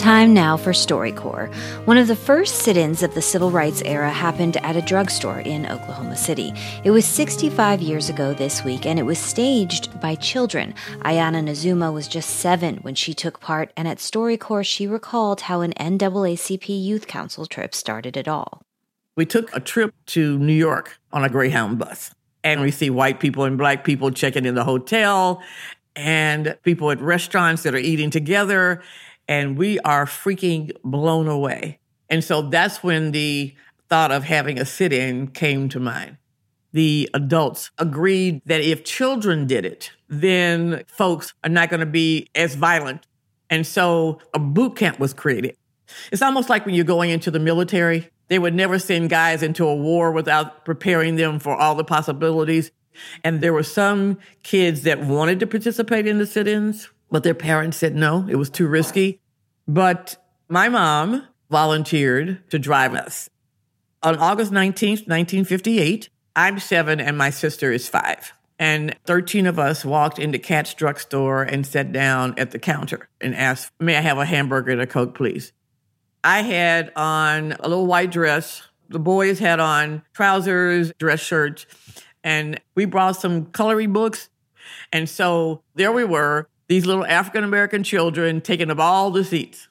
Time now for StoryCorps. One of the first sit-ins of the civil rights era happened at a drugstore in Oklahoma City. It was 65 years ago this week, and it was staged by children. Ayanna Nazuma was just 7 when she took part, and at StoryCorps she recalled how an NAACP Youth Council trip started it all. We took a trip to New York on a Greyhound bus, and we see white people and black people checking in the hotel and people at restaurants that are eating together. And we are freaking blown away. And so that's when the thought of having a sit-in came to mind. The adults agreed that if children did it, then folks are not going to be as violent. And so a boot camp was created. It's almost like when you're going into the military. They would never send guys into a war without preparing them for all the possibilities. And there were some kids that wanted to participate in the sit-ins, but their parents said no, it was too risky. But my mom volunteered to drive us. On August 19th, 1958, I'm 7 and my sister is 5. And 13 of us walked into Katz Drugstore and sat down at the counter and asked, "May I have a hamburger and a Coke, please?" I had on a little white dress. The boys had on trousers, dress shirts, and we brought some coloring books. And so there we were, these little African-American children taking up all the seats.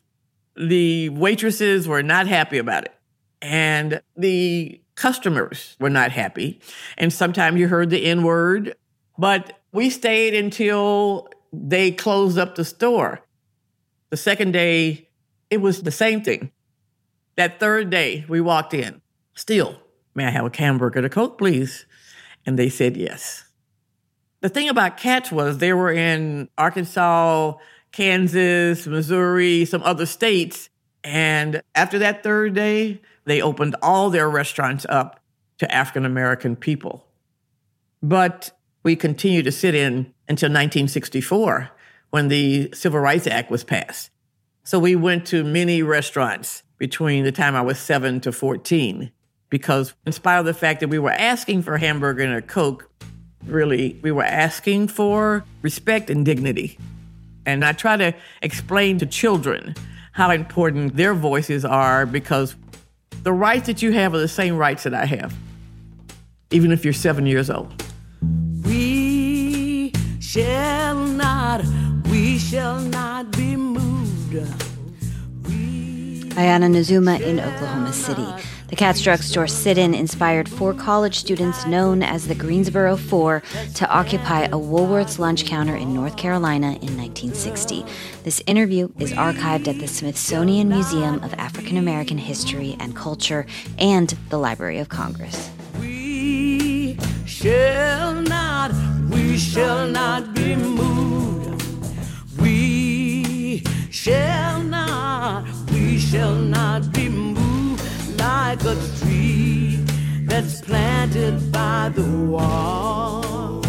The waitresses were not happy about it. And the customers were not happy. And sometimes you heard the N-word. But we stayed until they closed up the store. The second day, it was the same thing. That third day, we walked in. Still, "May I have a hamburger and a Coke, please?" And they said yes. The thing about Katz was they were in Arkansas, Kansas, Missouri, some other states. And after that third day, they opened all their restaurants up to African-American people. But we continued to sit in until 1964 when the Civil Rights Act was passed. So we went to many restaurants between the time I was 7 to 14 because in spite of the fact that we were asking for a hamburger and a Coke, really, we were asking for respect and dignity. And I try to explain to children how important their voices are because the rights that you have are the same rights that I have, even if you're 7 years old. We shall not be moved. Ayanna Nazuma in Oklahoma City. The Katz Drugstore sit-in inspired 4 college students known as the Greensboro Four to occupy a Woolworth's lunch counter in North Carolina in 1960. This interview is archived at the Smithsonian Museum of African American History and Culture and the Library of Congress. We shall not be moved. We shall not be moved like a tree that's planted by the wall.